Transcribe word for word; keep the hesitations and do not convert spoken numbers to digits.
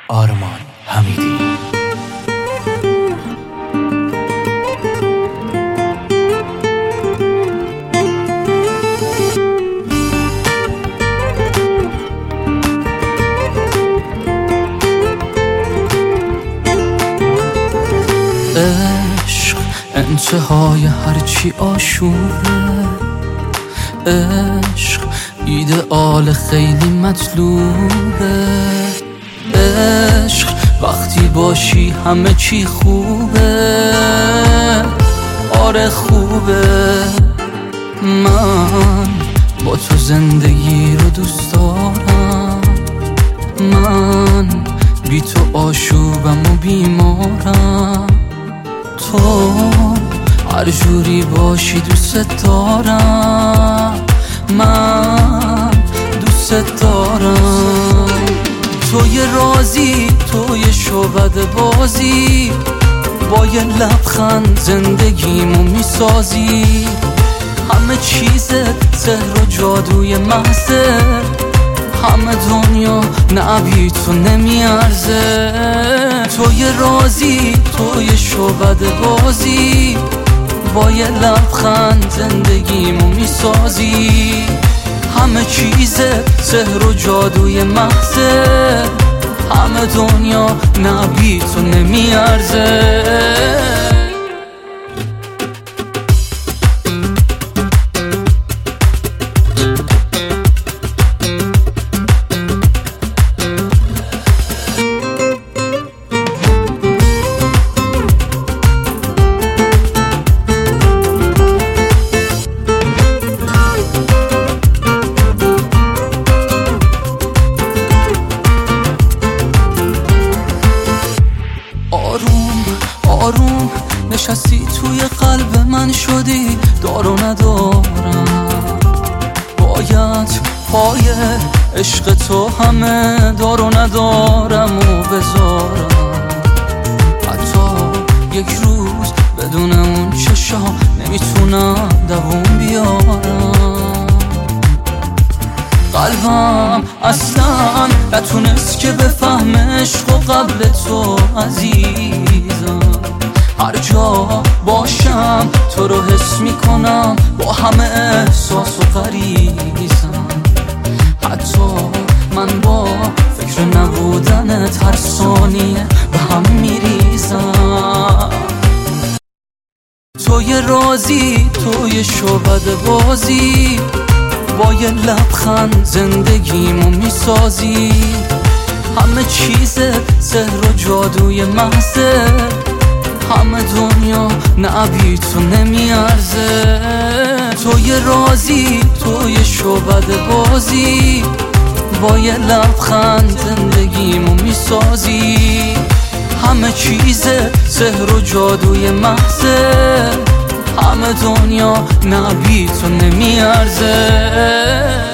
آرمان حمیدی. عشق انتهای هرچی آشوبه، عشق ایدئال خیلی مطلوبه، عشق وقتی باشی همه چی خوبه، آره خوبه. من با تو زندگی رو دوست دارم، من بی تو آشوبم و بیمارم، تو هر جوری باشی دوست دارم، من دوست دارم. توی رازی، توی شعبد بازی، با یه لبخند زندگیمو میسازی، همه چیزت سحر و جادوی محضه، همه دنیا نه بی تو نمیارزه. توی رازی، توی شعبد بازی، با یه لبخند زندگیمو میسازی، همه چیزت سحر و جادوی محضه، همه دنیا نه بی تو نمیارزه. آروم آروم نشستی توی قلب من، شدی دار و ندارم، باید پای عشق تو همه دار و ندارم و بذارم. حتی یک روز بدون اون چشا نمیتونم دووم بیارم، قلبم اصلا نتونست که بفهم عشق و قبل تو عزیزم. هر جا باشم تو رو حس میکنم، با همه احساس و غریزم. حتی من با فکر نبودنت هر ثانیه به هم میریزم. توی رازی، توی شعبد بازی، با یه لبخند زندگیمو میسازی، همه چیزت سحر و جادوی محضه، همه دنیا نه بی تو نمیارزه. توی رازی، توی شعبد بازی، با یه لبخند زندگیمو میسازی، همه چیزت سحر و جادوی محضه، همه دنیا نه بی تو نمیارزه.